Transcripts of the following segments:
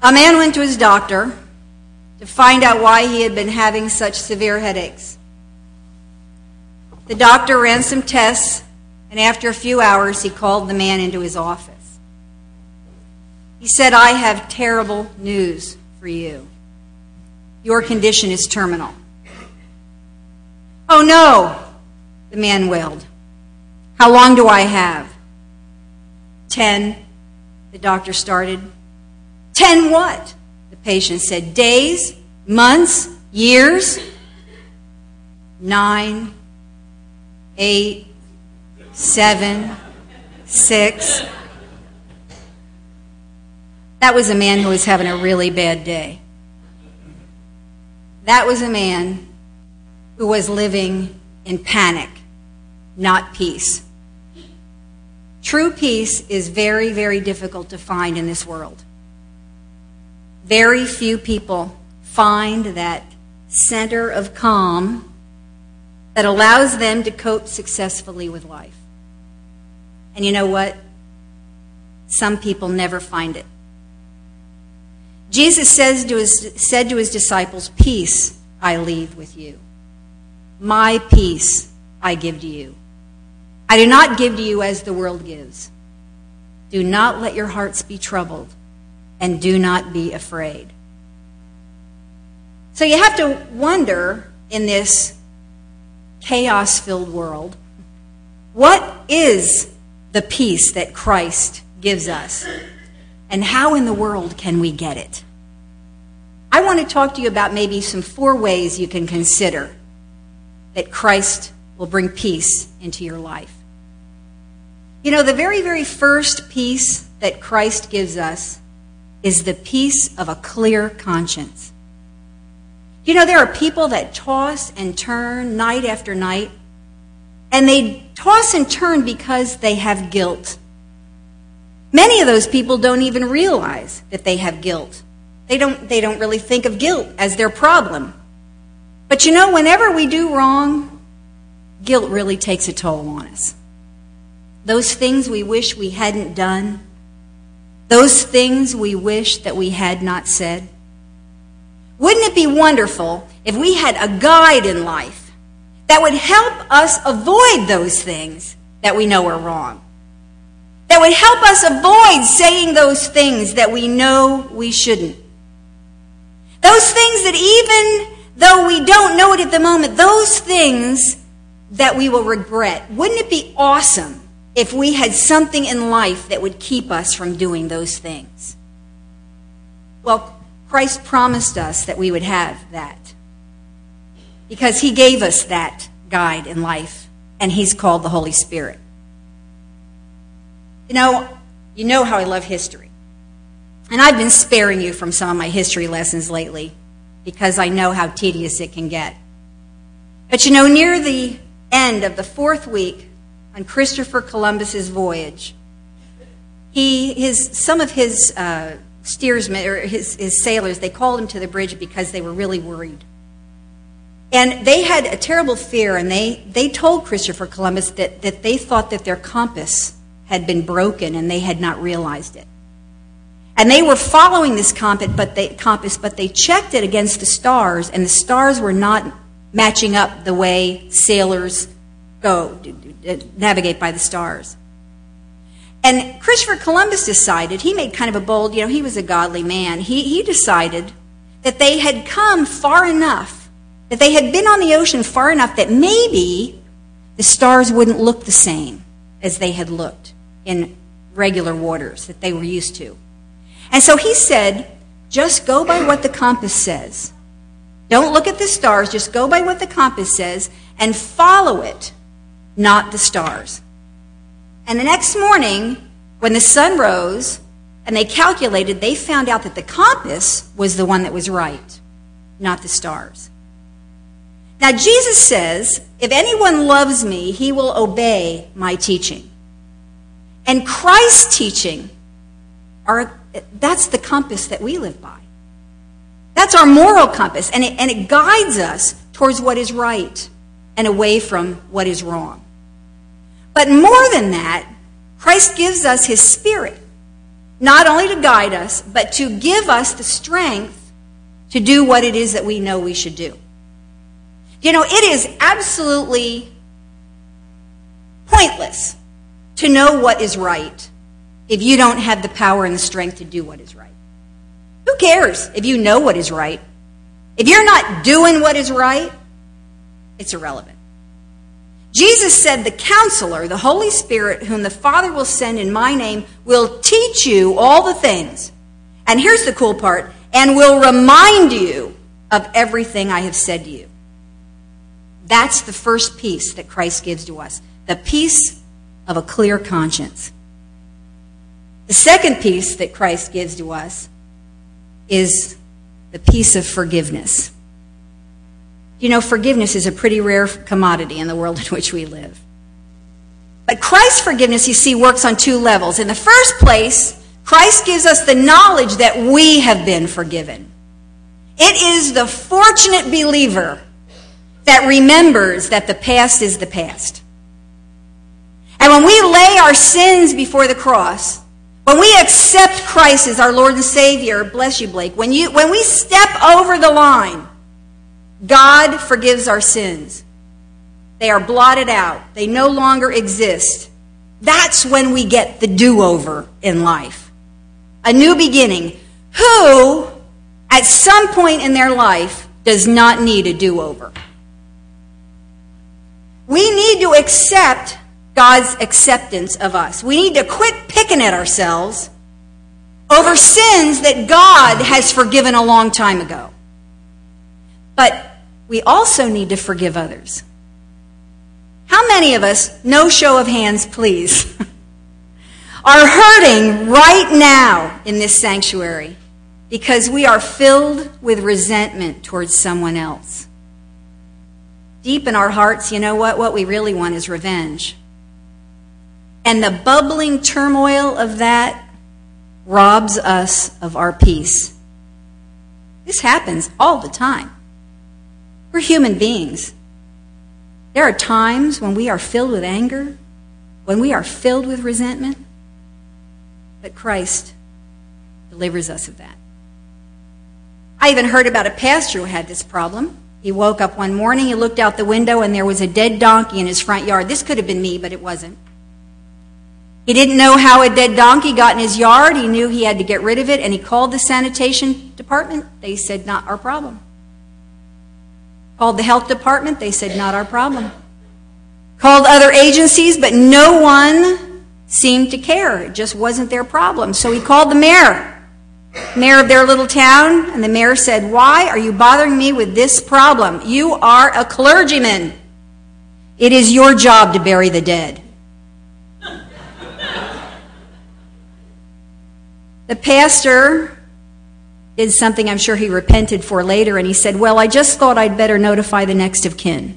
A man went to his doctor to find out why he had been having such severe headaches. The doctor ran some tests, and after a few hours, he called the man into his office. He said, "I have terrible news for you. Your condition is terminal." "Oh no," the man wailed. "How long do I have?" 10, the doctor started. 10 what? The patient said. "Days, months, years?" 9, 8, 7, 6. That was a man who was having a really bad day. That was a man who was living in panic, not peace. True peace is very, very difficult to find in this world. Very few people find that center of calm that allows them to cope successfully with life. And you know what? Some people never find it. Jesus said to his disciples, "Peace I leave with you. My peace I give to you. I do not give to you as the world gives. Do not let your hearts be troubled, and do not be afraid." So you have to wonder, in this chaos-filled world, what is the peace that Christ gives us? And how in the world can we get it? I want to talk to you about maybe some 4 ways you can consider that Christ will bring peace into your life. You know, the very, very first peace that Christ gives us is the peace of a clear conscience. You know, there are people that toss and turn night after night, and they toss and turn because they have guilt. Many of those people don't even realize that they have guilt. They don't really think of guilt as their problem. But you know, whenever we do wrong, guilt really takes a toll on us. Those things we wish we hadn't done, those things we wish that we had not said. Wouldn't it be wonderful if we had a guide in life that would help us avoid those things that we know are wrong? That would help us avoid saying those things that we know we shouldn't. Those things that even though we don't know it at the moment, those things that we will regret. Wouldn't it be awesome if we had something in life that would keep us from doing those things? Well, Christ promised us that we would have that, because he gave us that guide in life, and he's called the Holy Spirit. You know how I love history. And I've been sparing you from some of my history lessons lately because I know how tedious it can get. But you know, near the end of the 4th week on Christopher Columbus's voyage, some of his steersmen, or his sailors, they called him to the bridge because they were really worried. And they had a terrible fear, and they told Christopher Columbus that they thought that their compass had been broken and they had not realized it. And they were following this compass, but they checked it against the stars, and the stars were not matching up the way sailors navigate by the stars. And Christopher Columbus decided, he made kind of a bold, he was a godly man. He decided that they had come far enough, that they had been on the ocean far enough that maybe the stars wouldn't look the same as they had looked in regular waters that they were used to. And so he said, just go by what the compass says. Don't look at the stars, just go by what the compass says and follow it, not the stars. And the next morning, when the sun rose and they calculated, they found out that the compass was the one that was right, not the stars. Now, Jesus says, if anyone loves me, he will obey my teaching. And Christ's teaching, that's the compass that we live by. That's our moral compass, and it guides us towards what is right and away from what is wrong. But more than that, Christ gives us his Spirit, not only to guide us, but to give us the strength to do what it is that we know we should do. You know, it is absolutely pointless to know what is right if you don't have the power and the strength to do what is right. Who cares if you know what is right? If you're not doing what is right, it's irrelevant. Jesus said, the Counselor, the Holy Spirit, whom the Father will send in my name, will teach you all the things. And here's the cool part, and will remind you of everything I have said to you. That's the first peace that Christ gives to us, the peace of a clear conscience. The second peace that Christ gives to us is the peace of forgiveness. You know, forgiveness is a pretty rare commodity in the world in which we live. But Christ's forgiveness, you see, works on two levels. In the first place, Christ gives us the knowledge that we have been forgiven. It is the fortunate believer that remembers that the past is the past. And when we lay our sins before the cross, when we accept Christ as our Lord and Savior, bless you, Blake, when we step over the line, God forgives our sins. They are blotted out. They no longer exist. That's when we get the do-over in life. A new beginning. Who, at some point in their life, does not need a do-over? We need to accept God's acceptance of us. We need to quit picking at ourselves over sins that God has forgiven a long time ago. But we also need to forgive others. How many of us, no show of hands please, are hurting right now in this sanctuary because we are filled with resentment towards someone else? Deep in our hearts, you know what? What we really want is revenge. And the bubbling turmoil of that robs us of our peace. This happens all the time. We're human beings. There are times when we are filled with anger, when we are filled with resentment, but Christ delivers us of that. I even heard about a pastor who had this problem. He woke up one morning, he looked out the window, and there was a dead donkey in his front yard. This could have been me, but it wasn't. He didn't know how a dead donkey got in his yard. He knew he had to get rid of it, and he called the sanitation department. They said, not our problem. Called the health department. They said, not our problem. Called other agencies, but no one seemed to care. It just wasn't their problem. So he called the mayor of their little town, and the mayor said, why are you bothering me with this problem? You are a clergyman. It is your job to bury the dead. The pastor did something I'm sure he repented for later, and he said, well, I just thought I'd better notify the next of kin.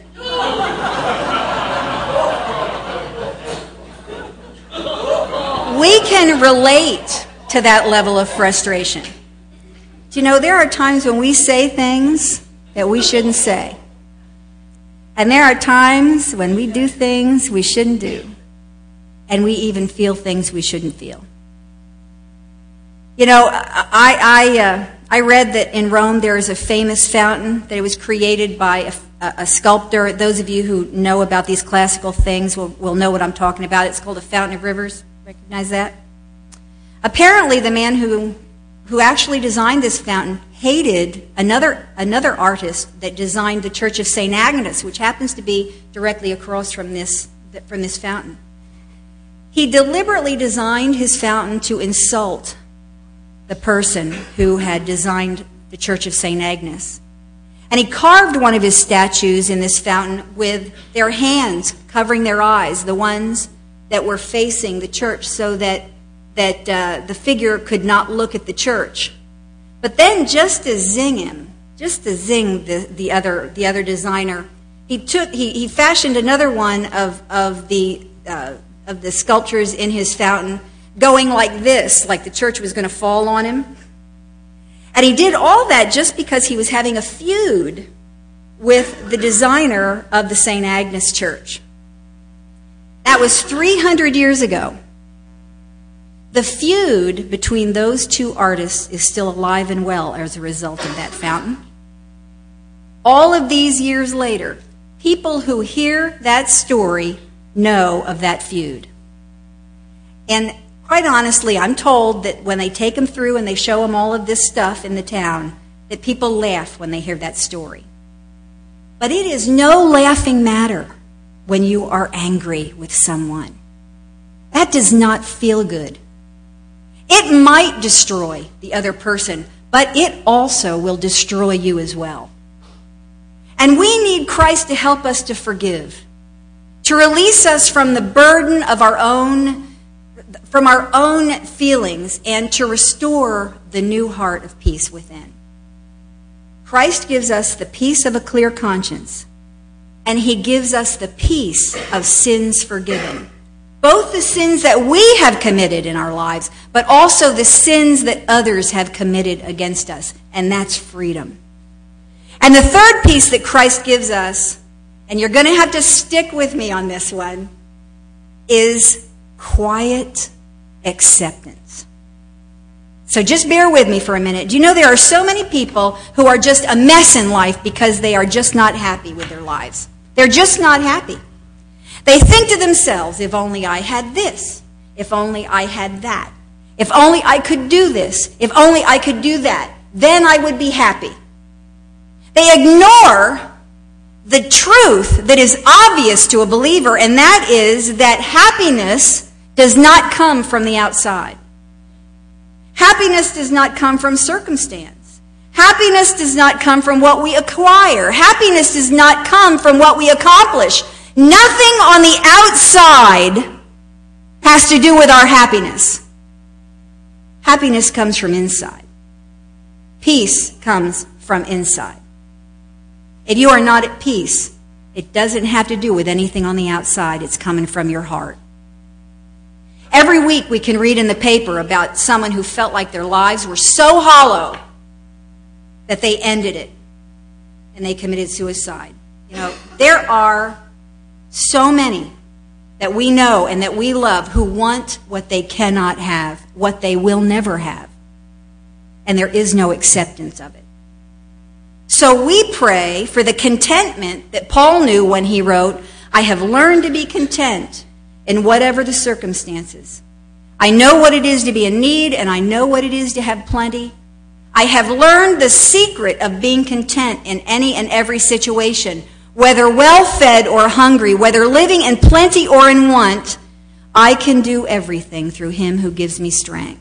We can relate to that level of frustration. Do you know, there are times when we say things that we shouldn't say. And there are times when we do things we shouldn't do. And we even feel things we shouldn't feel. You know, I read that in Rome there is a famous fountain that it was created by a sculptor. Those of you who know about these classical things will know what I'm talking about. It's called a Fountain of Rivers. Recognize that? Apparently the man who actually designed this fountain hated another artist that designed the Church of St. Agnes, which happens to be directly across from this fountain. He deliberately designed his fountain to insult the person who had designed the Church of St. Agnes. And he carved one of his statues in this fountain with their hands covering their eyes, the ones that were facing the church, so that the figure could not look at the church. But then, just to zing the other designer, he fashioned another one of the sculptures in his fountain, going like this, like the church was going to fall on him. And he did all that just because he was having a feud with the designer of the St. Agnes Church. That was 300 years ago. The feud between those two artists is still alive and well as a result of that fountain. All of these years later, people who hear that story know of that feud. And quite honestly, I'm told that when they take them through and they show them all of this stuff in the town, that people laugh when they hear that story. But it is no laughing matter when you are angry with someone. That does not feel good. It might destroy the other person, but it also will destroy you as well. And we need Christ to help us to forgive, to release us from the burden of our own feelings, and to restore the new heart of peace within. Christ gives us the peace of a clear conscience, and he gives us the peace of sins forgiven. Both the sins that we have committed in our lives, but also the sins that others have committed against us, and that's freedom. And the third piece that Christ gives us, and you're going to have to stick with me on this one, is quiet acceptance. So just bear with me for a minute. Do you know there are so many people who are just a mess in life because they are just not happy with their lives? They're just not happy. They think to themselves, if only I had this, if only I had that, if only I could do this, if only I could do that, then I would be happy. They ignore the truth that is obvious to a believer, and that is that happiness does not come from the outside. Happiness does not come from circumstance. Happiness does not come from what we acquire. Happiness does not come from what we accomplish. Nothing on the outside has to do with our happiness. Happiness comes from inside. Peace comes from inside. If you are not at peace, it doesn't have to do with anything on the outside. It's coming from your heart. Every week we can read in the paper about someone who felt like their lives were so hollow that they ended it and they committed suicide. You know, there are so many that we know and that we love who want what they cannot have, what they will never have. And there is no acceptance of it. So we pray for the contentment that Paul knew when he wrote, I have learned to be content in whatever the circumstances. I know what it is to be in need, and I know what it is to have plenty. I have learned the secret of being content in any and every situation, whether well-fed or hungry, whether living in plenty or in want. I can do everything through him who gives me strength.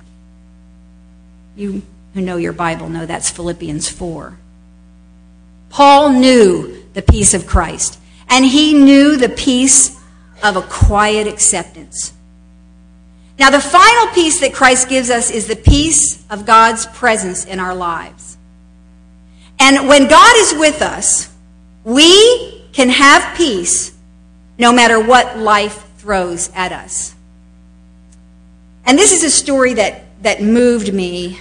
You who know your Bible know that's Philippians 4. Paul knew the peace of Christ, and he knew the peace of a quiet acceptance. Now, the final peace that Christ gives us is the peace of God's presence in our lives. And when God is with us, we can have peace no matter what life throws at us. And this is a story that moved me.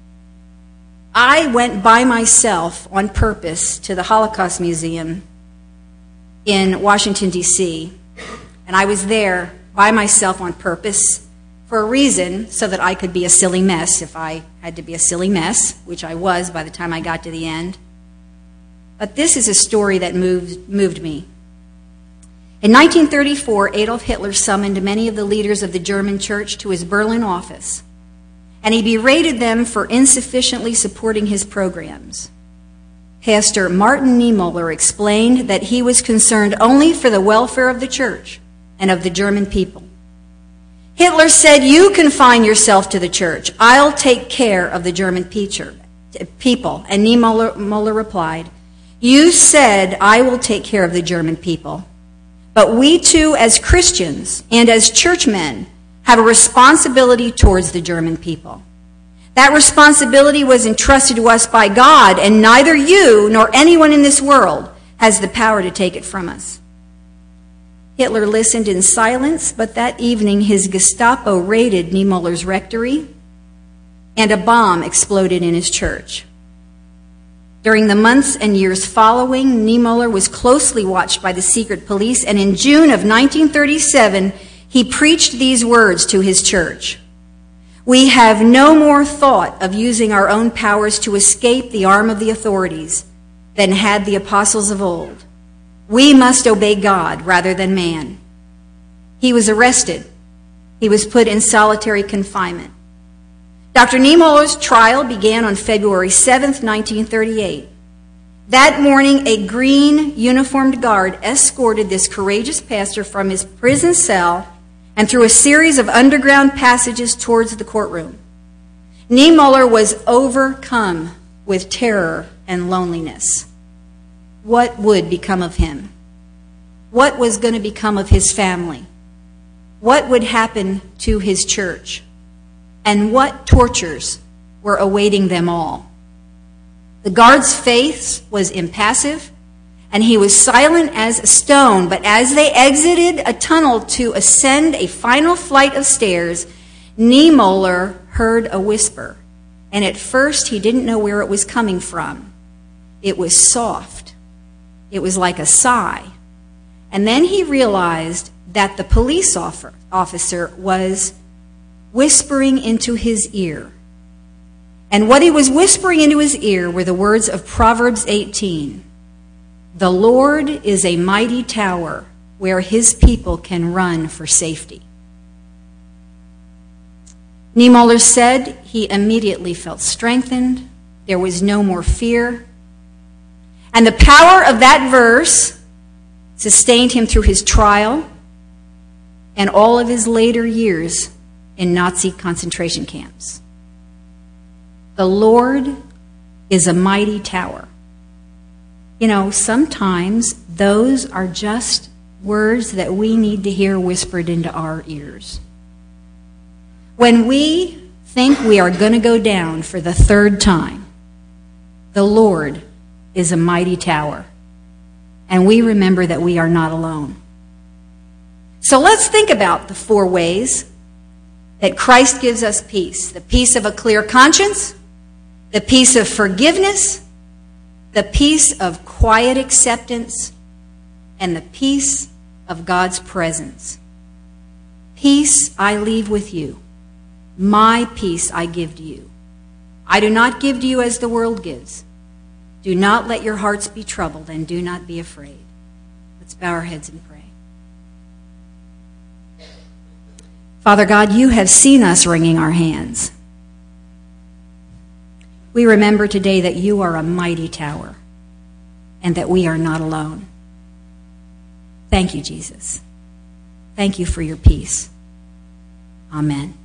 I went by myself on purpose to the Holocaust Museum in Washington, D.C., and I was there by myself on purpose for a reason, so that I could be a silly mess if I had to be a silly mess, which I was by the time I got to the end. But this is a story that moved me. In 1934, Adolf Hitler summoned many of the leaders of the German church to his Berlin office, and he berated them for insufficiently supporting his programs. Pastor Martin Niemöller explained that he was concerned only for the welfare of the church and of the German people. Hitler said, "You confine yourself to the church. I'll take care of the German people." And Niemöller replied, "You said I will take care of the German people. But we too, as Christians and as churchmen, have a responsibility towards the German people. That responsibility was entrusted to us by God, and neither you nor anyone in this world has the power to take it from us." Hitler listened in silence, but that evening his Gestapo raided Niemöller's rectory, and a bomb exploded in his church. During the months and years following, Niemöller was closely watched by the secret police, and in June of 1937, he preached these words to his church: We have no more thought of using our own powers to escape the arm of the authorities than had the apostles of old. We must obey God rather than man. He was arrested. He was put in solitary confinement. Dr. Niemöller's trial began on February 7th, 1938. That morning, a green uniformed guard escorted this courageous pastor from his prison cell and through a series of underground passages towards the courtroom. Niemöller was overcome with terror and loneliness. What would become of him? What was going to become of his family? What would happen to his church? And what tortures were awaiting them all? The guard's face was impassive, and he was silent as a stone. But as they exited a tunnel to ascend a final flight of stairs, Niemöller heard a whisper. And at first, he didn't know where it was coming from. It was soft. It was like a sigh. And then he realized that the police officer was whispering into his ear. And what he was whispering into his ear were the words of Proverbs 18. The Lord is a mighty tower where his people can run for safety. Niemöller said he immediately felt strengthened. There was no more fear. And the power of that verse sustained him through his trial and all of his later years in Nazi concentration camps. The Lord is a mighty tower. You know, sometimes those are just words that we need to hear whispered into our ears. When we think we are going to go down for the third time, the Lord is a mighty tower. And we remember that we are not alone. So let's think about the 4 ways that Christ gives us peace. The peace of a clear conscience, the peace of forgiveness, the peace of quiet acceptance, and the peace of God's presence. Peace I leave with you. My peace I give to you. I do not give to you as the world gives. Do not let your hearts be troubled, and do not be afraid. Let's bow our heads and pray. Father God, you have seen us wringing our hands. We remember today that you are a mighty tower and that we are not alone. Thank you, Jesus. Thank you for your peace. Amen.